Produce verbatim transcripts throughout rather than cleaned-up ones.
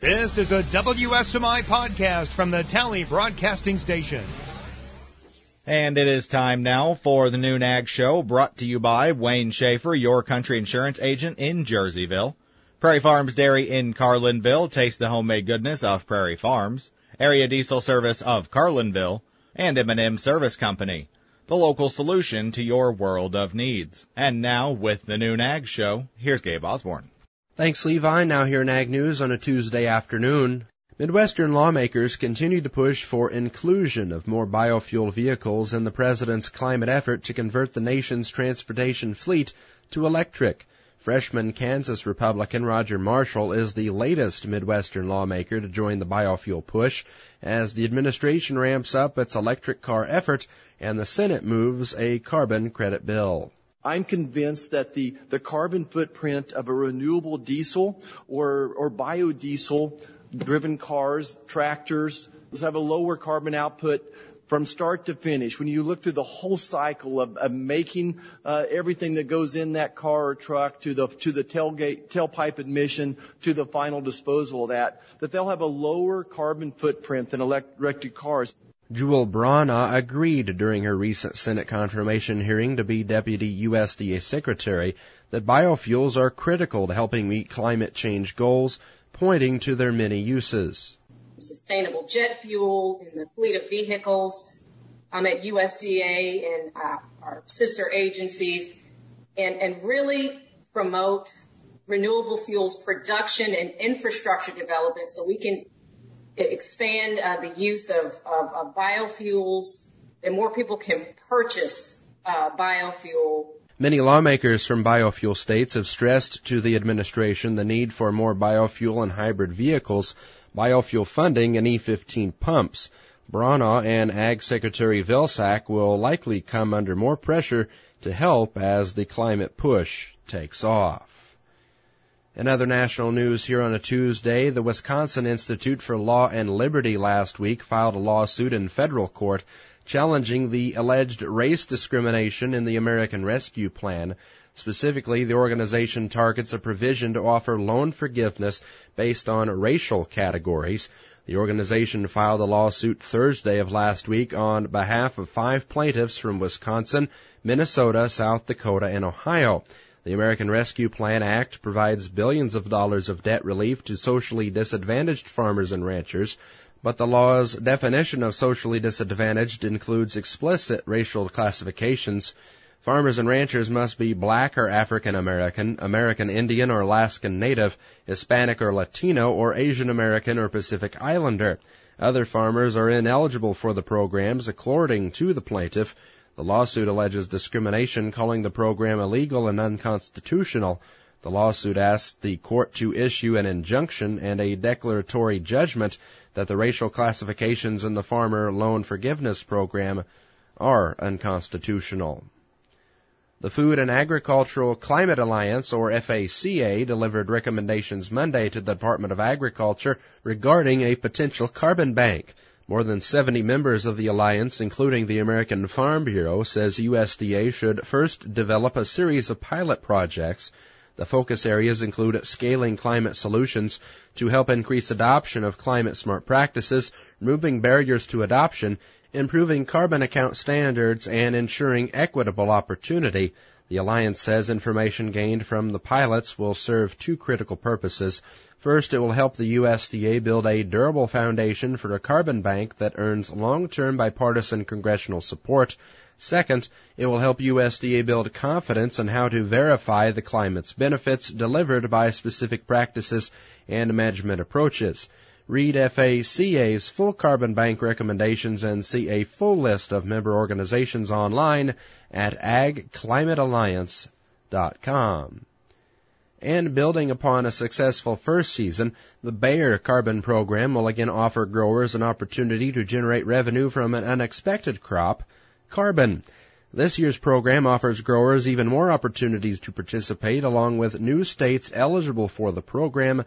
This is a W S M I podcast from the Tally Broadcasting Station. And it is time now for the Noon Ag Show, brought to you by Wayne Schaefer, your country insurance agent in Jerseyville. Prairie Farms Dairy in Carlinville. Taste the homemade goodness of Prairie Farms. Area Diesel Service of Carlinville. And M and M Service Company, the local solution to your world of needs. And now, with the Noon Ag Show, here's Gabe Osborne. Thanks, Levi. Now here in Ag News on a Tuesday afternoon. Midwestern lawmakers continue to push for inclusion of more biofuel vehicles in the president's climate effort to convert the nation's transportation fleet to electric. Freshman Kansas Republican Roger Marshall is the latest Midwestern lawmaker to join the biofuel push as the administration ramps up its electric car effort and the Senate moves a carbon credit bill. I'm convinced that the, the carbon footprint of a renewable diesel or, or biodiesel-driven cars, tractors, have a lower carbon output from start to finish. When you look through the whole cycle of, of making uh, everything that goes in that car or truck to the to the tailgate, tailpipe emission to the final disposal of that, that they'll have a lower carbon footprint than electric cars. Jewel Brana agreed during her recent Senate confirmation hearing to be Deputy U S D A Secretary that biofuels are critical to helping meet climate change goals, pointing to their many uses. Sustainable jet fuel in the fleet of vehicles. I'm at U S D A and uh, our sister agencies and, and really promote renewable fuels production and infrastructure development so we can expand uh, the use of, of, of biofuels and more people can purchase uh, biofuel. Many lawmakers from biofuel states have stressed to the administration the need for more biofuel and hybrid vehicles, biofuel funding, and E fifteen pumps. Brana and Ag Secretary Vilsack will likely come under more pressure to help as the climate push takes off. In other national news here on a Tuesday, the Wisconsin Institute for Law and Liberty last week filed a lawsuit in federal court challenging the alleged race discrimination in the American Rescue Plan. Specifically, the organization targets a provision to offer loan forgiveness based on racial categories. The organization filed a lawsuit Thursday of last week on behalf of five plaintiffs from Wisconsin, Minnesota, South Dakota, and Ohio. The American Rescue Plan Act provides billions of dollars of debt relief to socially disadvantaged farmers and ranchers, but the law's definition of socially disadvantaged includes explicit racial classifications. Farmers and ranchers must be black or African American, American Indian or Alaskan Native, Hispanic or Latino, or Asian American or Pacific Islander. Other farmers are ineligible for the programs, according to the plaintiff. The lawsuit alleges discrimination, calling the program illegal and unconstitutional. The lawsuit asks the court to issue an injunction and a declaratory judgment that the racial classifications in the Farmer Loan Forgiveness Program are unconstitutional. The Food and Agricultural Climate Alliance, or F A C A, delivered recommendations Monday to the Department of Agriculture regarding a potential carbon bank. More than seventy members of the alliance, including the American Farm Bureau, says U S D A should first develop a series of pilot projects. The focus areas include scaling climate solutions to help increase adoption of climate-smart practices, removing barriers to adoption, improving carbon account standards, and ensuring equitable opportunity. The alliance says information gained from the pilots will serve two critical purposes. First, it will help the U S D A build a durable foundation for a carbon bank that earns long-term bipartisan congressional support. Second, it will help U S D A build confidence in how to verify the climate's benefits delivered by specific practices and management approaches. Read F A C A's full carbon bank recommendations and see a full list of member organizations online at ag climate alliance dot com. And building upon a successful first season, the Bayer Carbon Program will again offer growers an opportunity to generate revenue from an unexpected crop, carbon. This year's program offers growers even more opportunities to participate, along with new states eligible for the program.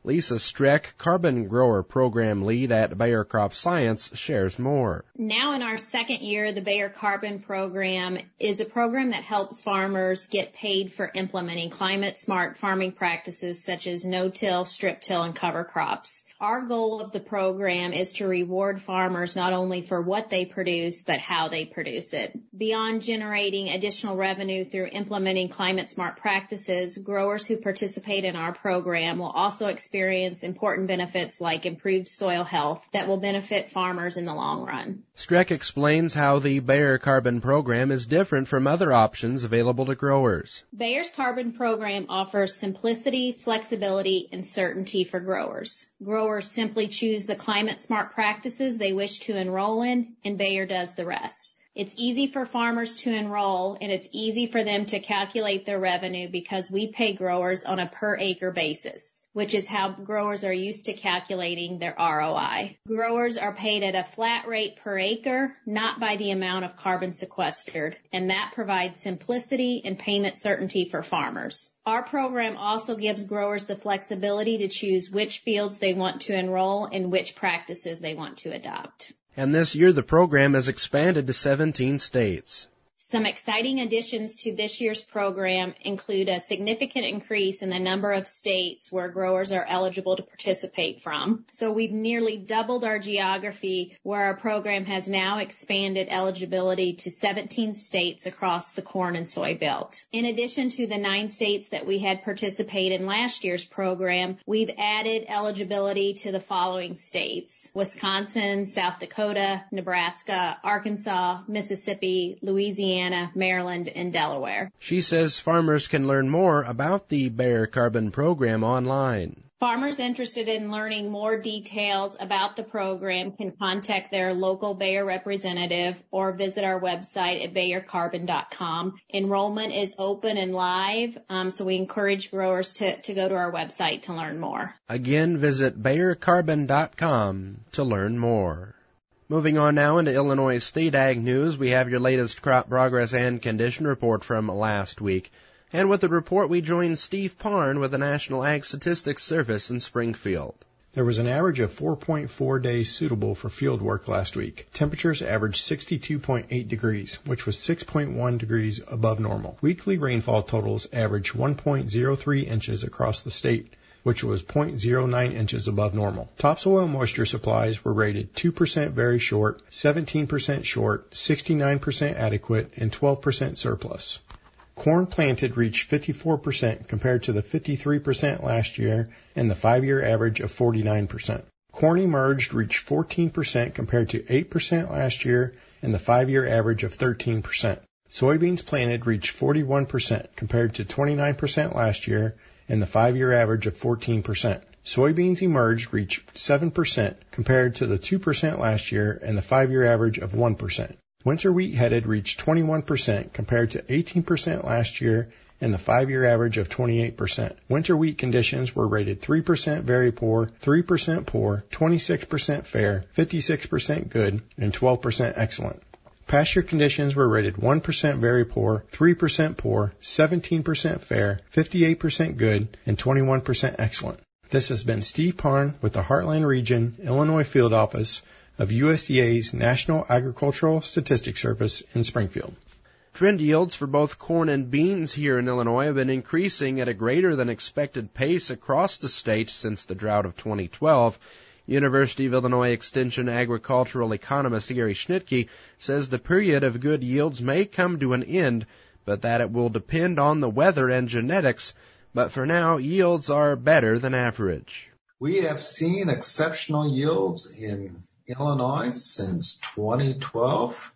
Lisa Streck, Carbon Grower Program Lead at Bayer Crop Science, shares more. Now in our second year, the Bayer Carbon Program is a program that helps farmers get paid for implementing climate-smart farming practices such as no-till, strip-till, and cover crops. Our goal of the program is to reward farmers not only for what they produce, but how they produce it. Beyond generating additional revenue through implementing climate-smart practices, growers who participate in our program will also experience important benefits like improved soil health that will benefit farmers in the long run. Streck explains how the Bayer Carbon Program is different from other options available to growers. Bayer's Carbon Program offers simplicity, flexibility, and certainty for growers. Growers simply choose the climate-smart practices they wish to enroll in, and Bayer does the rest. It's easy for farmers to enroll, and it's easy for them to calculate their revenue because we pay growers on a per-acre basis, which is how growers are used to calculating their R O I. Growers are paid at a flat rate per acre, not by the amount of carbon sequestered, and that provides simplicity and payment certainty for farmers. Our program also gives growers the flexibility to choose which fields they want to enroll and which practices they want to adopt. And this year the program has expanded to seventeen states. Some exciting additions to this year's program include a significant increase in the number of states where growers are eligible to participate from. So we've nearly doubled our geography, where our program has now expanded eligibility to seventeen states across the corn and soy belt. In addition to the nine states that we had participated in last year's program, we've added eligibility to the following states: Wisconsin, South Dakota, Nebraska, Arkansas, Mississippi, Louisiana, Maryland, and Delaware. She says farmers can learn more about the Bayer Carbon Program online. Farmers interested in learning more details about the program can contact their local Bayer representative or visit our website at bayer carbon dot com. Enrollment is open and live, um, so we encourage growers to, to go to our website to learn more. Again, visit bayer carbon dot com to learn more. Moving on now into Illinois State Ag News, we have your latest crop progress and condition report from last week. And with the report, we join Steve Parn with the National Ag Statistics Service in Springfield. There was an average of four point four days suitable for field work last week. Temperatures averaged sixty-two point eight degrees, which was six point one degrees above normal. Weekly rainfall totals averaged one point zero three inches across the state, which was zero point zero nine inches above normal. Topsoil moisture supplies were rated two percent very short, seventeen percent short, sixty-nine percent adequate, and twelve percent surplus. Corn planted reached fifty-four percent compared to the fifty-three percent last year and the five-year average of forty-nine percent. Corn emerged reached fourteen percent compared to eight percent last year and the five-year average of thirteen percent. Soybeans planted reached forty-one percent compared to twenty-nine percent last year and the five-year average of fourteen percent. Soybeans emerged reached seven percent compared to the two percent last year and the five-year average of one percent. Winter wheat headed reached twenty-one percent compared to eighteen percent last year and the five-year average of twenty-eight percent. Winter wheat conditions were rated three percent very poor, three percent poor, twenty-six percent fair, fifty-six percent good, and twelve percent excellent. Pasture conditions were rated one percent very poor, three percent poor, seventeen percent fair, fifty-eight percent good, and twenty-one percent excellent. This has been Steve Parn with the Heartland Region, Illinois Field Office of U S D A's National Agricultural Statistics Service in Springfield. Trend yields for both corn and beans here in Illinois have been increasing at a greater than expected pace across the state since the drought of twenty twelve. University of Illinois Extension agricultural economist Gary Schnitke says the period of good yields may come to an end, but that it will depend on the weather and genetics. But for now, yields are better than average. We have seen exceptional yields in Illinois since twenty twelve,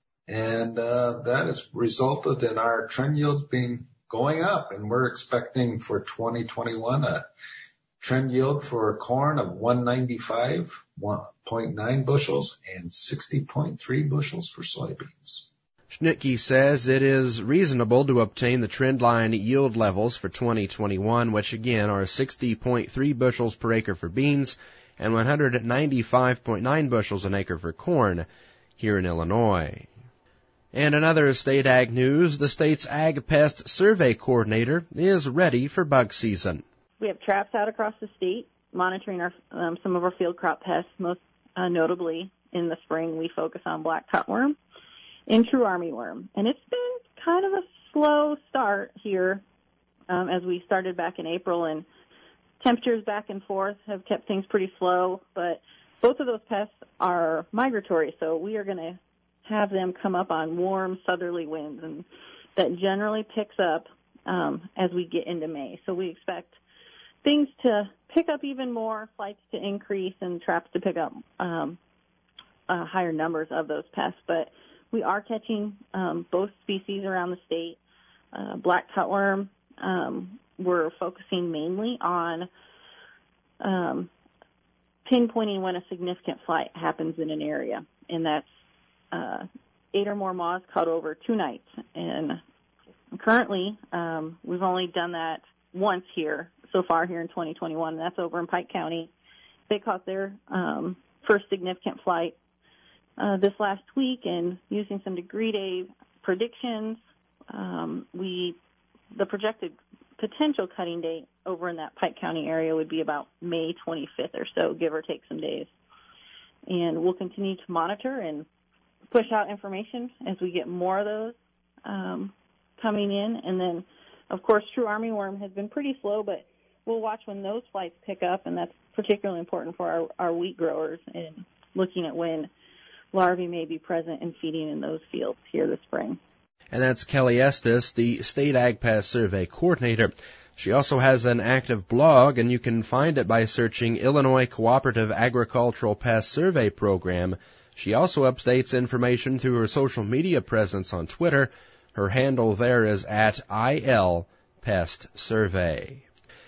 and uh, that has resulted in our trend yields being going up, and we're expecting for twenty twenty-one a trend yield for corn of one ninety-five point nine bushels and sixty point three bushels for soybeans. Schnitke says it is reasonable to obtain the trendline yield levels for twenty twenty-one, which again are sixty point three bushels per acre for beans and one ninety-five point nine bushels an acre for corn here in Illinois. And another state ag news, the state's Ag Pest Survey Coordinator is ready for bug season. We have traps out across the state. monitoring our, um, some of our field crop pests. Most uh, notably in the spring, we focus on black cutworm and true armyworm. And it's been kind of a slow start here um, as we started back in April, and temperatures back and forth have kept things pretty slow. But both of those pests are migratory, so we are going to have them come up on warm southerly winds, and that generally picks up um, as we get into May. So we expect things to pick up even more, flights to increase, and traps to pick up um, uh, higher numbers of those pests. But we are catching um, both species around the state. Uh, black cutworm, um, we're focusing mainly on um, pinpointing when a significant flight happens in an area, and that's uh, eight or more moths caught over two nights. And currently, um, we've only done that once here so far here in twenty twenty-one, and that's over in Pike County. They caught their um, first significant flight uh, this last week, and using some degree day predictions, um, we the projected potential cutting date over in that Pike County area would be about May twenty-fifth or so, give or take some days. And we'll continue to monitor and push out information as we get more of those um, coming in. And then, of course, true armyworm has been pretty slow, but we'll watch when those flights pick up, and that's particularly important for our, our wheat growers, and looking at when larvae may be present and feeding in those fields here this spring. And that's Kelly Estes, the State Ag Pest Survey Coordinator. She also has an active blog, and you can find it by searching Illinois Cooperative Agricultural Pest Survey Program. She also updates information through her social media presence on Twitter. Her handle there is at I L Pest Survey.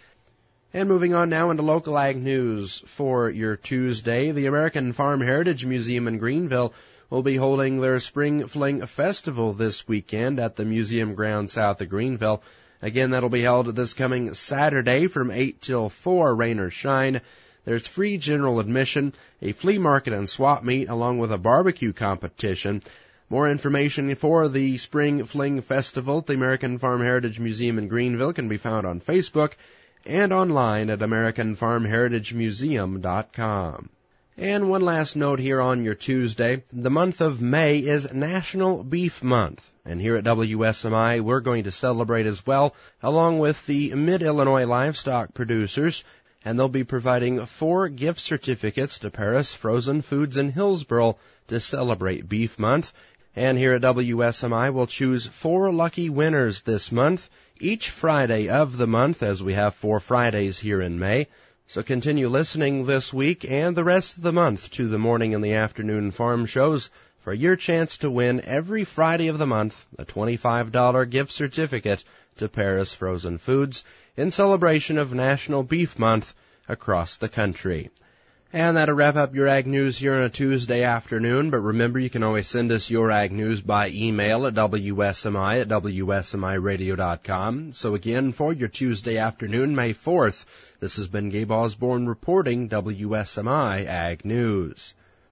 And moving on now into local ag news for your Tuesday, the American Farm Heritage Museum in Greenville will be holding their Spring Fling Festival this weekend at the museum grounds south of Greenville. Again, that'll be held this coming Saturday from eight till four, rain or shine. There's free general admission, a flea market and swap meet, along with a barbecue competition. More information for the Spring Fling Festival at the American Farm Heritage Museum in Greenville can be found on Facebook and online at american farm heritage museum dot com. And one last note here on your Tuesday. The month of May is National Beef Month. And here at W S M I, we're going to celebrate as well, along with the Mid-Illinois livestock producers. And they'll be providing four gift certificates to Paris Frozen Foods in Hillsboro to celebrate Beef Month. And here at W S M I, we'll choose four lucky winners this month, each Friday of the month, as we have four Fridays here in May. So continue listening this week and the rest of the month to the morning and the afternoon farm shows for your chance to win every Friday of the month a twenty-five dollars gift certificate to Paris Frozen Foods in celebration of National Beef Month across the country. And that'll wrap up your Ag News here on a Tuesday afternoon, but remember you can always send us your Ag News by email at W S M I at W S M I radio dot com. So again, for your Tuesday afternoon, May fourth, this has been Gabe Osborne reporting W S M I Ag News.